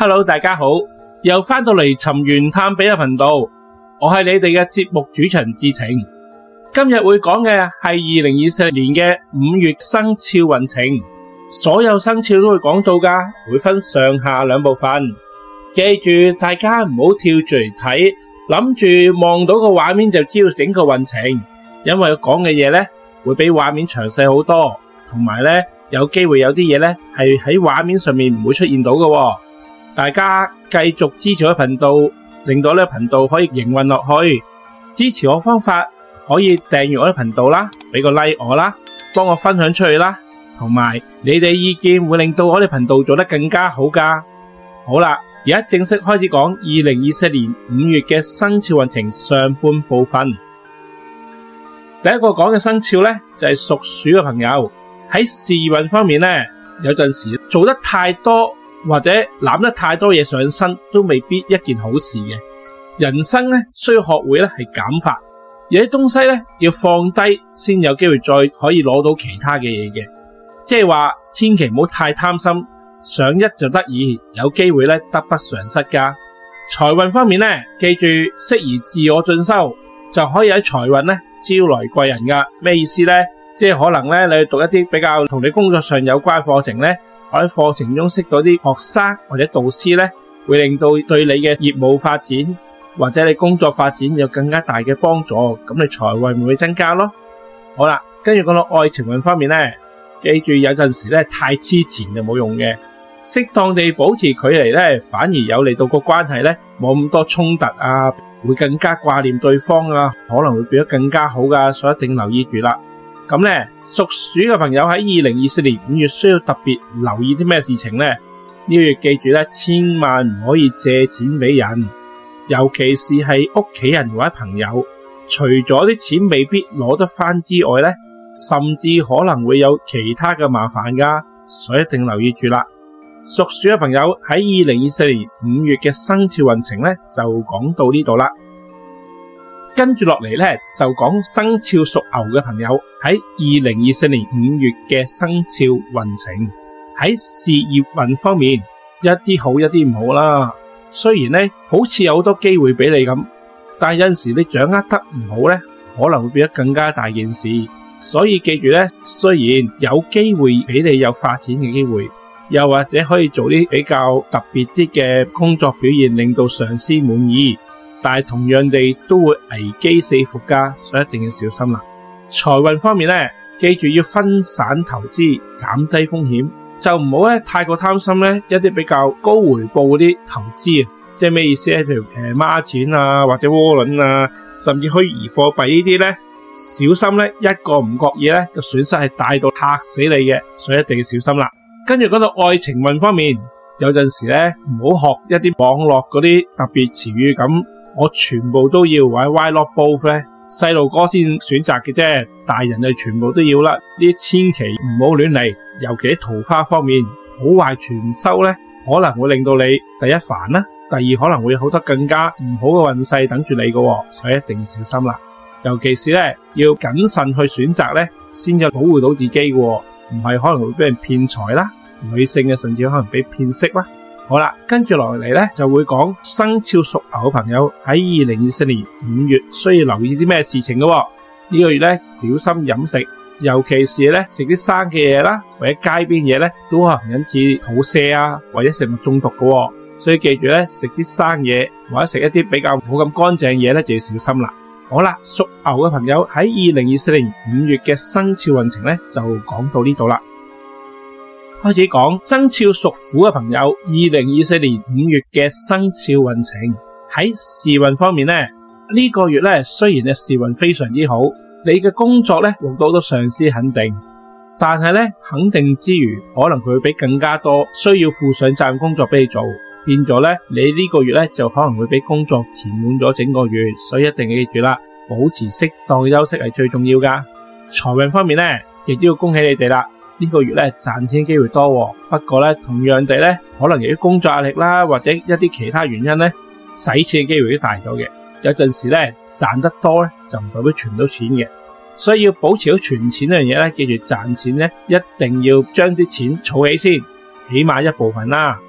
Hello， 大家好，又返到嚟尋源探秘嘅頻道，我係你哋嘅節目主持人智澄。今日會講嘅係2024年嘅5月生肖運程，所有生肖都會講到㗎，會分上下兩部分。記住大家唔好跳住嚟睇，諗住望到個畫面就知道整個運程，因為講嘅嘢呢會比畫面詳細好多，同埋呢有機會有啲嘢呢係喺畫面上面唔會出現到嘅。大家繼續支持我頻道，令到呢個頻道可以營運落去。支持我方法可以訂閱我嘅頻道啦，俾個 like 我啦，幫我分享出去啦，同埋你哋意見會令到我哋頻道做得更加好㗎。好啦，而家正式開始講2024年5月嘅生肖運程上半部分。第一個講嘅生肖呢，就係屬鼠嘅朋友。喺事運方面呢，有陣時做得太多或者攬得太多嘢上身都未必一件好事嘅。人生呢，需要學會呢係減法，有啲東西呢要放低先有機會再可以攞到其他嘅嘢嘅。即係話千祈唔好太貪心，想一就得二，有機會呢得不償失㗎。財運方面呢，記住適宜自我進修，就可以喺財運呢招來貴人㗎。咩意思呢？即係可能呢，你去讀一啲比較同你工作上有關課程呢，喺課程中識到啲學生或者導師呢，會令到對你嘅業務發展或者你工作發展有更加大嘅幫助，咁你財運咪會增加咯。好啦，跟住講到愛情運方面呢，記住有陣時呢太黐纏就冇用嘅，適當地保持距離呢，反而有利到個關係呢冇咁多衝突啊，會更加掛念對方啊，可能會變得更加好㗎，所以一定留意住啦。咁呢，屬鼠嘅朋友喺2024年5月需要特別留意啲咩事情呢？呢個月記住呢，千萬唔可以借錢俾人，尤其是係屋企人或者朋友，除咗啲錢未必攞得返之外呢，甚至可能會有其他嘅麻煩㗎，所以一定留意住啦。屬鼠嘅朋友喺2024年5月嘅生肖運程呢，就講到呢度啦。跟住落嚟呢，就講生肖屬牛嘅朋友喺2024年5月嘅生肖運程。喺事業運方面，一啲好一啲唔好啦。雖然呢好似有好多機會俾你咁，但係有陣時你掌握得唔好呢，可能會變得更加大件事。所以記住呢，雖然有機會俾你有發展嘅機會，又或者可以做啲比較特別啲嘅工作表現，令到上司滿意，但係同樣地都會危機四伏㗎，所以一定要小心啦。財運方面呢，記住要分散投資，減低風險，就唔好太過貪心呢一啲比較高回報嗰啲投資啊。即係咩意思呢？譬如孖展啊，或者窩輪啊，甚至虛擬貨幣呢啲呢，小心呢一個唔覺意呢個損失係大到嚇死你嘅，所以一定要小心啦。跟住講到愛情運方面，有陣時呢唔好學一啲網絡嗰啲特別詞語咁，我全部都要，或者 why not both 呢？細路哥先選擇嘅啫，大人就全部都要啦。呢啲千祈唔好亂嚟，尤其喺桃花方面，好壞全收呢，可能會令到你第一煩啦，第二可能會有好多更加唔好嘅運勢等住你嘅，所以一定要小心啦。尤其是呢，要謹慎去選擇呢，先至保護到自己嘅，唔係可能會俾人騙財啦，女性嘅甚至可能俾騙色啦。好啦，跟住落嚟呢，就會講生肖屬牛嘅朋友喺2024年5月需要留意啲咩事情嘅。呢個月呢，小心飲食，尤其是呢食啲生嘅嘢啦，或者街邊嘢呢，都可能引致肚瀉啊，或者食物中毒嘅。所以記住呢，食啲生嘢或者食一啲比較冇咁乾淨嘢呢，就要小心啦。好啦，屬牛嘅朋友喺2024年5月嘅生肖運程呢，就講到呢度啦。開始講生肖屬虎嘅朋友2024年5月嘅生肖運程。喺事運方面呢，呢個月呢，雖然嘅事運非常之好，你嘅工作呢獲得到上司肯定，但係呢肯定之餘，可能佢會俾更加多需要負上責任工作俾你做，變咗呢，你呢個月呢就可能會俾工作填滿咗整個月，所以一定要記住啦，保持適當休息係最重要噶。財運方面呢，亦都要恭喜你哋啦。呢個月咧賺錢機會多，不過咧同樣地咧，可能由於工作壓力啦，或者一啲其他原因咧，使錢嘅機會都大咗嘅。有陣時咧賺得多咧就唔代表存到錢嘅，所以要保持到存錢呢樣嘢咧，記住賺錢咧一定要將啲錢儲起先，起碼一部分啦。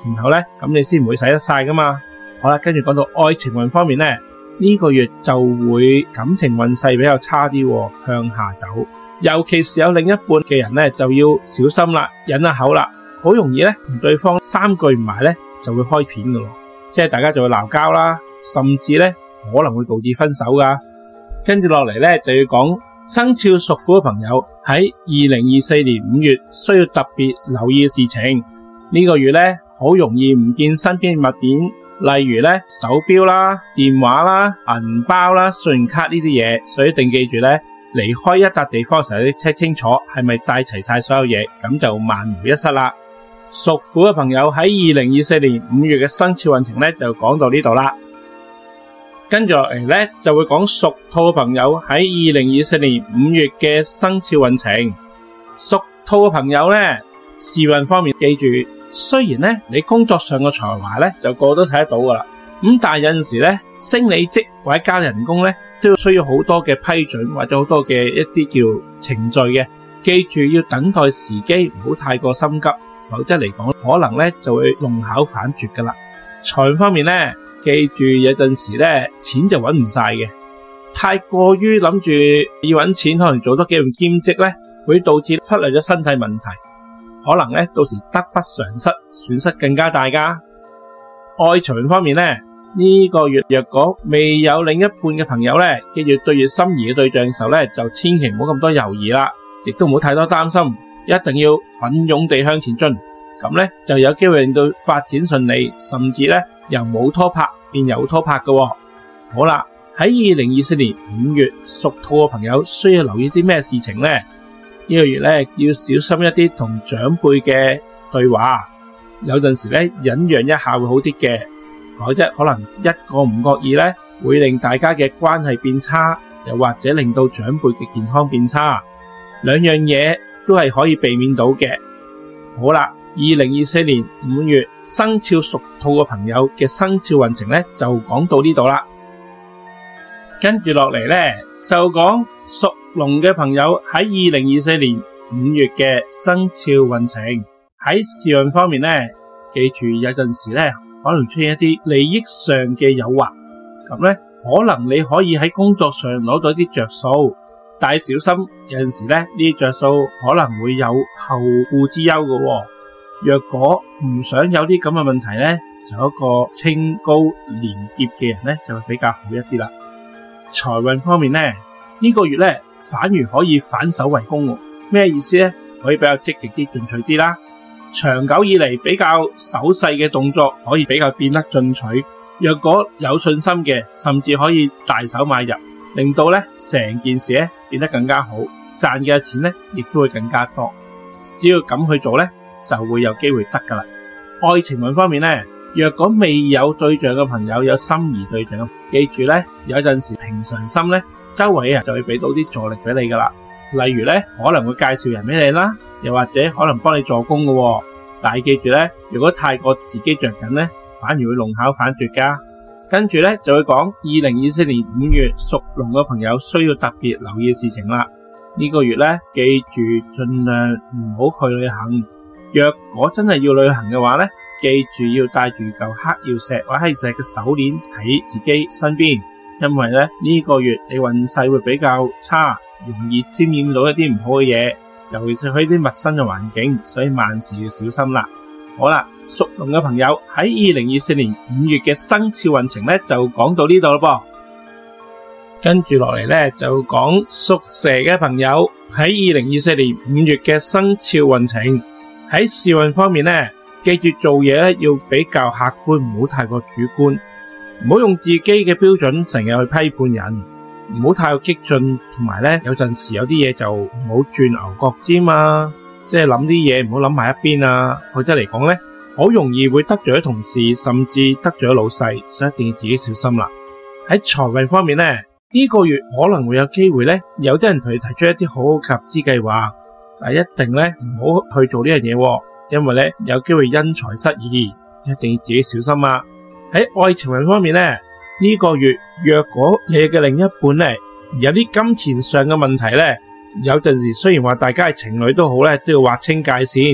然後咧咁你先唔會使得晒噶嘛。好啦，跟住講到愛情運方面咧，呢個月就會感情運勢比較差啲，向下走。尤其是有另一半嘅人咧，就要小心啦，忍下口啦，好容易咧同對方三句唔埋咧就會開片噶咯，即係大家就會鬧交啦，甚至咧可能會導致分手噶。跟住落嚟咧就要講生肖屬虎嘅朋友喺2024年5月需要特別留意嘅事情。呢個月咧好容易唔見身邊物件，例如咧手錶啦、電話啦、銀包啦、信用卡呢啲嘢，所以一定記住咧，離開一笪地方嘅時候要 check 清楚係咪帶齊晒所有嘢，咁就萬無一失啦。屬虎嘅朋友喺2024年5月嘅生肖運程咧就講到呢度啦。跟住落嚟咧就會講屬兔嘅朋友喺2024年5月嘅生肖運程。屬兔嘅朋友咧，事運方面記住，雖然咧你工作上嘅才華咧就個個都睇得到噶啦，咁但係有陣時咧升你職或者加人工咧都要需要好多嘅批准或者好多嘅一啲叫程序嘅，記住要等待時機，唔好太過心急，否則嚟講可能咧就會弄巧反拙噶啦。財運方面咧，記住有陣時咧錢就搵唔晒嘅，太過於諗住要搵錢，可能做多幾樣兼職咧，會導致忽略咗身體問題，可能咧到時得不償失，損失更加大噶。愛情運方面咧，呢個月若果未有另一半嘅朋友咧，記住對住心儀嘅對象嘅時候咧，就千祈唔好咁多猶豫啦，亦都唔好太多擔心，一定要奮勇地向前進，咁咧就有機會令到發展順利，甚至咧由冇拖拍變有拖拍嘅。好啦，喺2024年5月屬兔嘅朋友需要留意啲咩事情呢？呢個月咧要小心一啲同長輩嘅對話，有陣時咧忍讓一下會好啲嘅，否則可能一個唔覺意咧會令大家嘅關係變差，又或者令到長輩嘅健康變差，兩樣嘢都係可以避免到嘅。好啦，2024年5月生肖屬兔嘅朋友嘅生肖運程咧就講到呢度啦。跟住落嚟咧就講屬龍嘅朋友喺2024年5月嘅生肖運程。喺事運方面咧，記住有陣時咧可能出現一啲利益上嘅誘惑，咁咧可能你可以喺工作上攞到一啲着數，但係小心有陣時咧呢啲着數可能會有後顧之憂嘅。若果唔想有啲咁嘅問題咧，就有一個清高廉潔嘅人咧就會比較好一啲啦。財運方面咧，呢個月咧反而可以反手為攻，咩意思咧？可以比較積極啲進取啲啦，長久以嚟比較守勢嘅動作可以比較變得進取，若果有信心嘅，甚至可以大手買入，令到咧成件事咧變得更加好，賺嘅錢咧亦都會更加多。只要咁去做咧，就會有機會得噶啦。愛情運方面咧，若果未有對象嘅朋友有心儀對象，記住咧有陣時平常心咧，周圍嘅人就會俾到啲助力俾你噶啦。例如咧可能會介紹人俾你啦，又或者可能幫你助攻嘅。但係記住咧，如果太過自己着緊咧，反而會弄巧反拙噶。跟住咧就會講2024年5月屬龍嘅朋友需要特別留意嘅事情啦。呢個月咧記住盡量唔好去旅行。若果真係要旅行嘅話咧，記住要帶住嚿黑曜石或者黑曜石嘅手鏈喺自己身邊，因為咧呢個月你運勢會比較差，容易沾染到一啲唔好嘅嘢，尤其是去啲陌生嘅環境，所以萬事要小心啦。好啦，屬龍嘅朋友喺2024年5月嘅生肖運程咧就講到呢度咯噃。跟住落嚟咧就講屬蛇嘅朋友喺2024年5月嘅生肖運程。喺事運方面咧，記住做嘢咧要比較客觀，唔好太過主觀，唔好用自己嘅標準成日去批判人，唔好太過激進，同埋咧有陣時有啲嘢就唔好轉牛角尖啊，即係諗啲嘢唔好諗埋一邊啊，否則嚟講咧好容易會得罪咗同事，甚至得罪咗老細，所以一定要自己小心啦。喺財運方面咧，呢個月可能會有機會咧，有啲人同你提出一啲好好集資計劃，但係一定咧唔好去做呢樣嘢，因為咧有機會因財失義，一定要自己小心啊。喺愛情運方面咧，呢個月若果你嘅另一半咧有啲金錢上嘅問題咧，有陣時雖然話大家係情侶都好咧，都要劃清界線，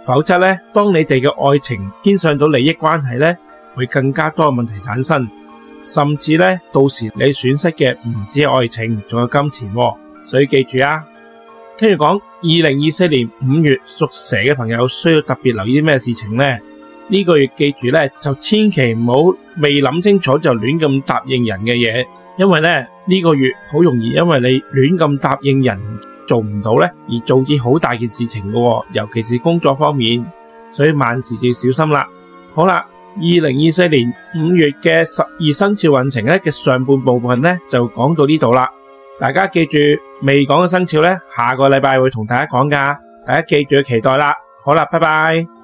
否則呢，當你哋嘅愛情牽上到利益關係呢，會更加多嘅問題產生，甚至呢，到時你損失嘅唔止係愛情，仲有金錢喎。所以記住啊，跟住講2024年5月屬蛇嘅朋友需要特別留意啲咩事情呢？呢個月記住呢，就千祈唔好未諗清楚就亂咁答應人嘅嘢，因為呢，呢個月好容易因為你亂咁答應人做唔到呢，而導致好大件事情嘅喎，尤其是工作方面，所以萬事就要小心啦。好啦，2024年5月嘅12生肖運程呢嘅上半部分呢就講到呢度啦。大家記住未講嘅生肖呢，下個禮拜會同大家講㗎，大家記住期待啦。好啦，拜拜。